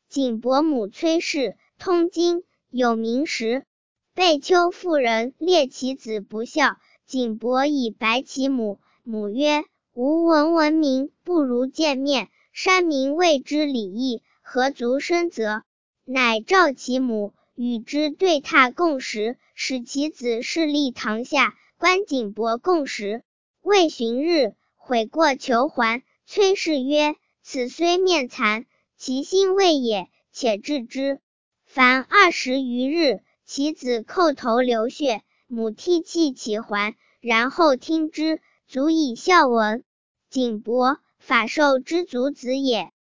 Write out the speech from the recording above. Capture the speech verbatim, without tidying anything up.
景伯母崔氏，通经，有名实。贝丘妇人列其子不孝，景伯以白其母，母曰：吾闻闻名，不如见面，山民谓之礼义，何足深责？乃召其母，与之对榻共食，使其子侍立堂下，观景伯共食。未旬日，悔过求还。崔氏曰：此虽面残，其心未也，且治之。凡二十余日，其子叩头流血，母涕泣其还，然后听之，足以孝闻。景伯，法寿之族子也。